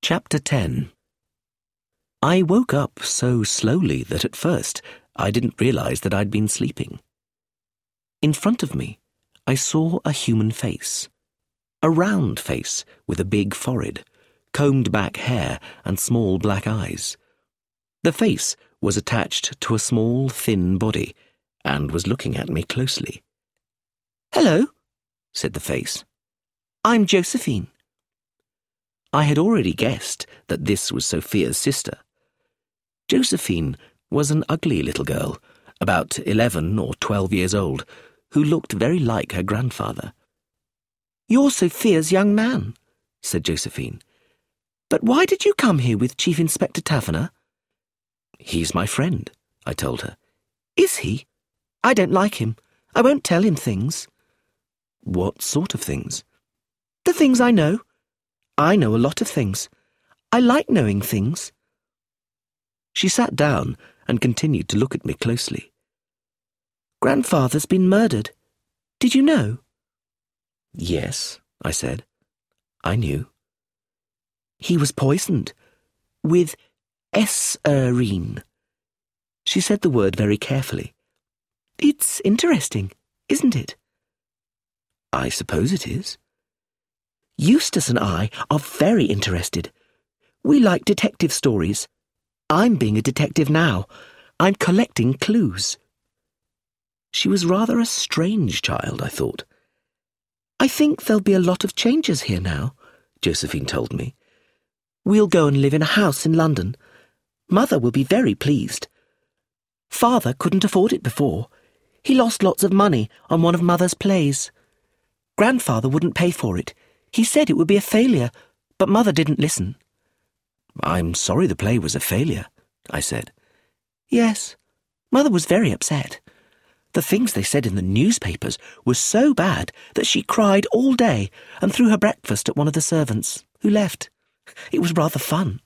Chapter 10. I woke up so slowly that at first I didn't realize that I'd been sleeping. In front of me, I saw a human face. A round face with a big forehead, combed back hair and small black eyes. The face was attached to a small, thin body and was looking at me closely. "Hello," said the face. "I'm Josephine." I had already guessed that this was Sophia's sister. Josephine was an ugly little girl, about 11 or 12 years old, who looked very like her grandfather. "You're Sophia's young man," said Josephine. "But why did you come here with Chief Inspector Taverner?" "He's my friend," I told her. "Is he? I don't like him. I won't tell him things." "What sort of things?" "The things I know. I know a lot of things. I like knowing things." She sat down and continued to look at me closely. "Grandfather's been murdered. Did you know?" "Yes," I said. I knew. "He was poisoned with esarine." She said the word very carefully. "It's interesting, isn't it?" "I suppose it is." "Eustace and I are very interested. We like detective stories. I'm being a detective now. I'm collecting clues." She was rather a strange child, I thought. "I think there'll be a lot of changes here now," Josephine told me. "We'll go and live in a house in London. Mother will be very pleased. Father couldn't afford it before. He lost lots of money on one of Mother's plays. Grandfather wouldn't pay for it. He said it would be a failure, but Mother didn't listen." "I'm sorry the play was a failure," I said. "Yes, Mother was very upset. The things they said in the newspapers were so bad that she cried all day and threw her breakfast at one of the servants, who left. It was rather fun."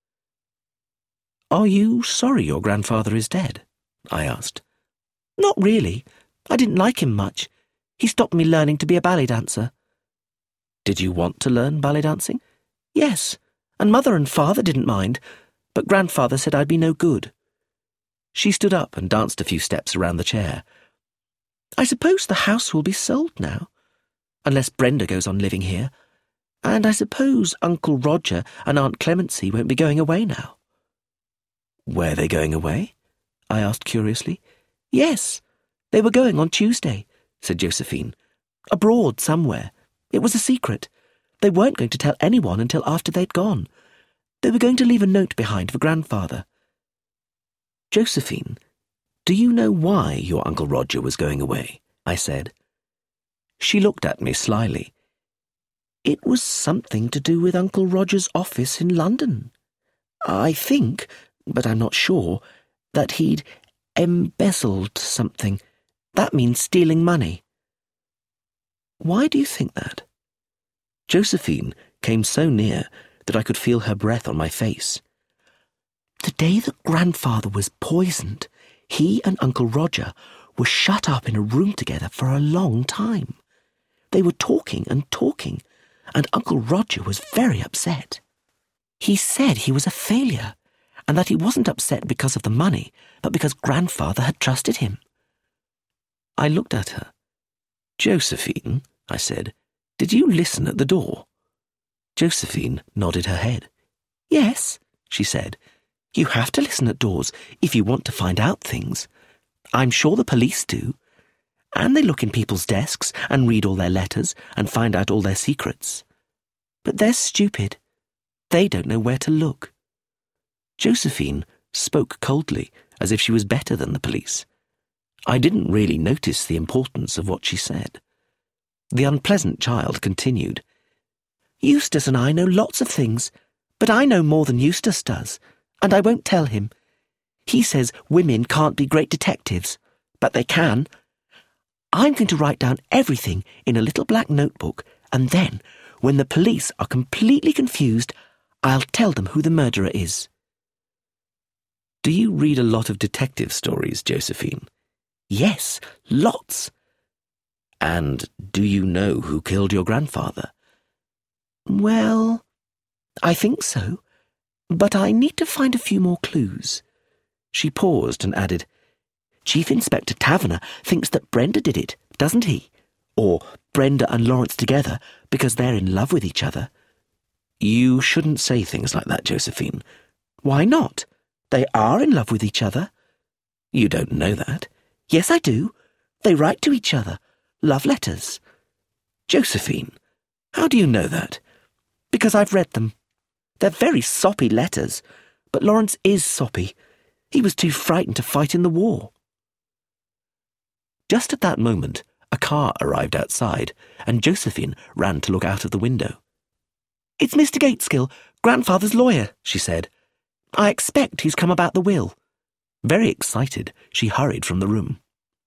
"Are you sorry your grandfather is dead?" I asked. "Not really. I didn't like him much. He stopped me learning to be a ballet dancer." "Did you want to learn ballet dancing?" "Yes, and Mother and Father didn't mind, but Grandfather said I'd be no good." She stood up and danced a few steps around the chair. "I suppose the house will be sold now, unless Brenda goes on living here, and I suppose Uncle Roger and Aunt Clemency won't be going away now." "Were they going away?" I asked curiously. "Yes, they were going on Tuesday," said Josephine. "Abroad somewhere. It was a secret. They weren't going to tell anyone until after they'd gone. They were going to leave a note behind for Grandfather." "Josephine, do you know why your Uncle Roger was going away?" I said. She looked at me slyly. "It was something to do with Uncle Roger's office in London. I think, but I'm not sure, that he'd embezzled something. That means stealing money." "Why do you think that?" Josephine came so near that I could feel her breath on my face. "The day that Grandfather was poisoned, he and Uncle Roger were shut up in a room together for a long time. They were talking and talking, and Uncle Roger was very upset. He said he was a failure, and that he wasn't upset because of the money, but because Grandfather had trusted him." I looked at her. "Josephine," I said, "did you listen at the door?" Josephine nodded her head. "Yes," she said. "You have to listen at doors if you want to find out things. I'm sure the police do. And they look in people's desks and read all their letters and find out all their secrets. But they're stupid. They don't know where to look." Josephine spoke coldly, as if she was better than the police. I didn't really notice the importance of what she said. The unpleasant child continued. "Eustace and I know lots of things, but I know more than Eustace does, and I won't tell him. He says women can't be great detectives, but they can. I'm going to write down everything in a little black notebook, and then, when the police are completely confused, I'll tell them who the murderer is." "Do you read a lot of detective stories, Josephine?" "Yes, lots." "And do you know who killed your grandfather?" "Well, I think so, but I need to find a few more clues. She paused and added, Chief Inspector Taverner thinks that Brenda did it, doesn't he? Or Brenda and Lawrence together because they're in love with each other. You shouldn't say things like that, Josephine. Why not? They are in love with each other. You don't know that. Yes, I do. They write to each other. Love letters. Josephine, how do you know that? Because I've read them. They're very soppy letters, but Lawrence is soppy. He was too frightened to fight in the war. Just at that moment, a car arrived outside, and Josephine ran to look out of the window. It's Mr. Gateskill, grandfather's lawyer, she said. I expect he's come about the will. Very excited, she hurried from the room.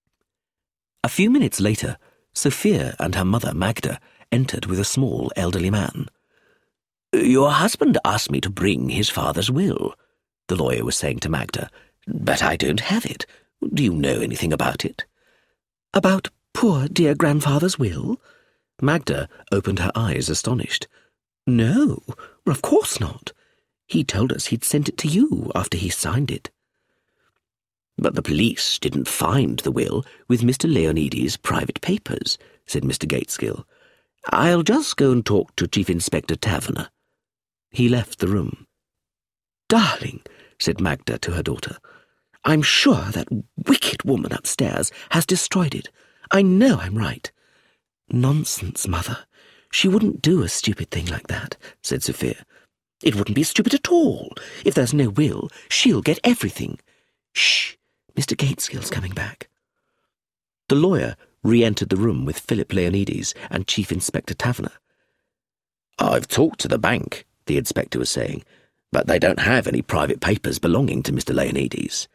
A few minutes later, Sophia and her mother, Magda, entered with a small elderly man. Your husband asked me to bring his father's will, the lawyer was saying to Magda, but I don't have it. Do you know anything about it? About poor dear grandfather's will? Magda opened her eyes, astonished. No, well, of course not. He told us he'd sent it to you after he signed it. But the police didn't find the will with Mr. Leonides' private papers, said Mr. Gateskill. I'll just go and talk to Chief Inspector Taverner. He left the room. Darling, said Magda to her daughter, I'm sure that wicked woman upstairs has destroyed it. I know I'm right. Nonsense, Mother. She wouldn't do a stupid thing like that, said Sophia. It wouldn't be stupid at all. If there's no will, she'll get everything. Shh, Mr. Gateskill's coming back. The lawyer re-entered the room with Philip Leonides and Chief Inspector Taverner. I've talked to the bank, the inspector was saying, but they don't have any private papers belonging to Mr. Leonides.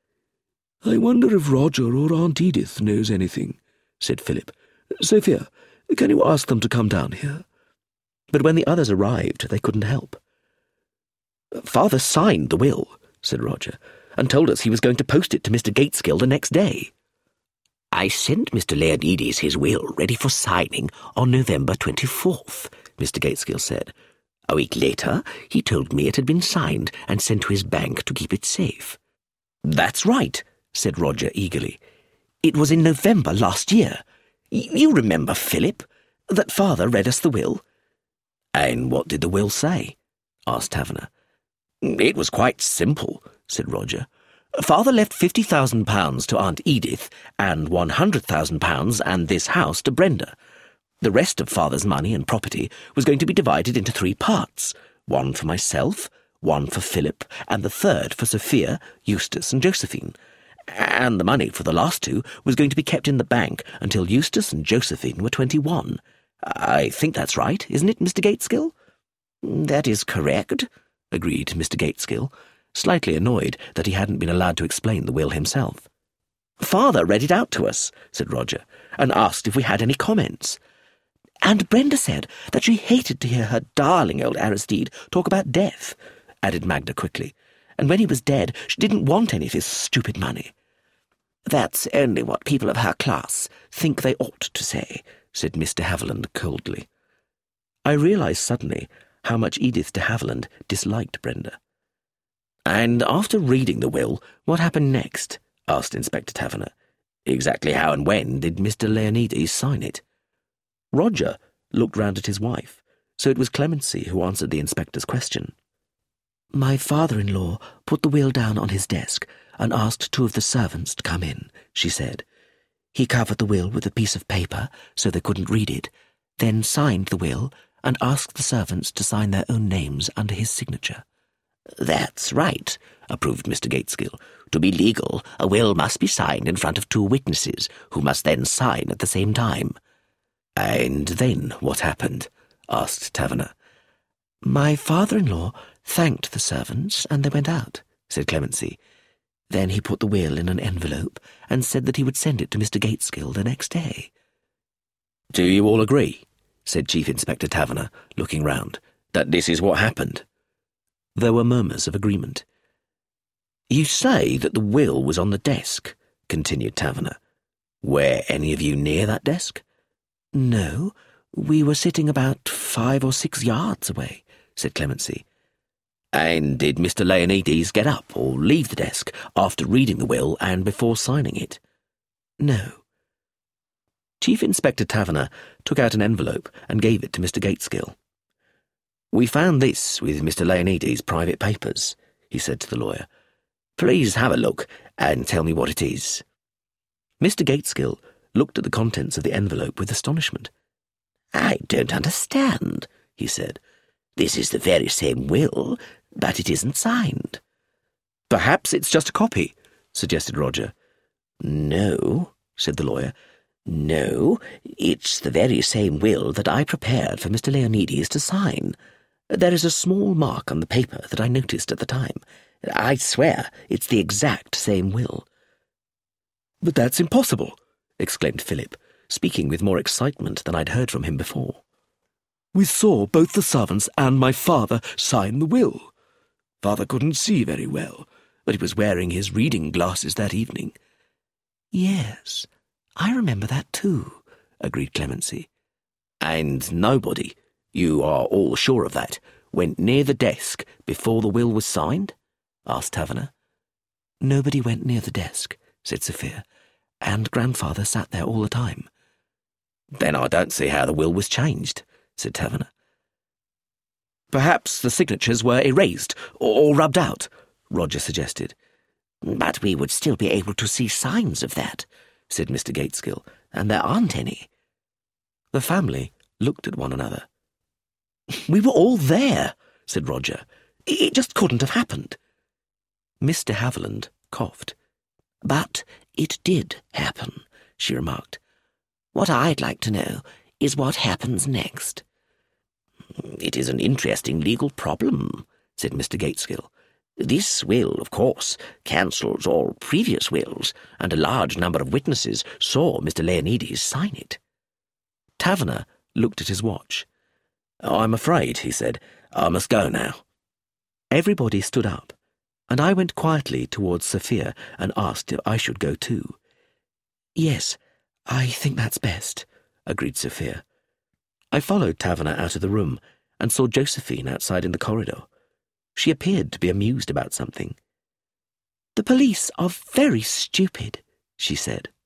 I wonder if Roger or Aunt Edith knows anything, said Philip. Sophia, can you ask them to come down here? But when the others arrived, they couldn't help. Father signed the will, said Roger, and told us he was going to post it to Mr. Gateskill the next day. I sent Mr. Leonides his will ready for signing on November 24th, Mr. Gateskill said. A week later, he told me it had been signed and sent to his bank to keep it safe. That's right, said Roger eagerly. It was in November last year. You remember, Philip, that Father read us the will? And what did the will say? Asked Taverner. It was quite simple, said Roger. Father left £50,000 to Aunt Edith and £100,000 and this house to Brenda. The rest of Father's money and property was going to be divided into 3 parts, one for myself, one for Philip, and the third for Sophia, Eustace, and Josephine. And the money for the last 2 was going to be kept in the bank until Eustace and Josephine were 21. I think that's right, isn't it, Mr. Gateskill? That is correct, agreed Mr. Gateskill, slightly annoyed that he hadn't been allowed to explain the will himself. Father read it out to us, said Roger, and asked if we had any comments. And Brenda said that she hated to hear her darling old Aristide talk about death, added Magda quickly, and when he was dead she didn't want any of his stupid money. That's only what people of her class think they ought to say, said Mr. Haviland coldly. I realised suddenly how much Edith de Haviland disliked Brenda. And after reading the will, what happened next? Asked Inspector Taverner. Exactly how and when did Mr. Leonides sign it? Roger looked round at his wife, so it was Clemency who answered the inspector's question. My father-in-law put the will down on his desk and asked 2 of the servants to come in, she said. He covered the will with a piece of paper so they couldn't read it, then signed the will and asked the servants to sign their own names under his signature. That's right, approved Mr. Gateskill. To be legal, a will must be signed in front of 2 witnesses, who must then sign at the same time. And then what happened? Asked Taverner. My father-in-law thanked the servants and they went out, said Clemency. Then he put the will in an envelope and said that he would send it to Mr. Gateskill the next day. Do you all agree, said Chief Inspector Taverner, looking round, that this is what happened? There were murmurs of agreement. You say that the will was on the desk, continued Taverner. Were any of you near that desk? No, we were sitting about 5 or 6 yards away, said Clemency. And did Mr. Leonides get up or leave the desk after reading the will and before signing it? No. Chief Inspector Taverner took out an envelope and gave it to Mr. Gateskill. We found this with Mr. Leonides' private papers, he said to the lawyer. Please have a look and tell me what it is. Mr. Gateskill looked at the contents of the envelope with astonishment. I don't understand, he said. This is the very same will, but it isn't signed. Perhaps it's just a copy, suggested Roger. No, said the lawyer. No, it's the very same will that I prepared for Mr. Leonides to sign. There is a small mark on the paper that I noticed at the time. I swear it's the exact same will. But that's impossible, exclaimed Philip, speaking with more excitement than I'd heard from him before. We saw both the servants and my father sign the will. Father couldn't see very well, but he was wearing his reading glasses that evening. Yes, I remember that too, agreed Clemency. And nobody, you are all sure of that, went near the desk before the will was signed? Asked Taverner. Nobody went near the desk, said Sophia, and Grandfather sat there all the time. Then I don't see how the will was changed, said Taverner. Perhaps the signatures were erased or rubbed out, Roger suggested. But we would still be able to see signs of that, said Mr. Gateskill, and there aren't any. The family looked at one another. We were all there, said Roger. It just couldn't have happened. Mr. Haviland coughed. But it did happen, she remarked. What I'd like to know is what happens next. It is an interesting legal problem, said Mr. Gateskill. This will, of course, cancels all previous wills, and a large number of witnesses saw Mr. Leonides sign it. Taverner looked at his watch. I'm afraid, he said, I must go now. Everybody stood up, and I went quietly towards Sophia and asked if I should go too. Yes, I think that's best, agreed Sophia. I followed Taverner out of the room and saw Josephine outside in the corridor. She appeared to be amused about something. The police are very stupid, she said.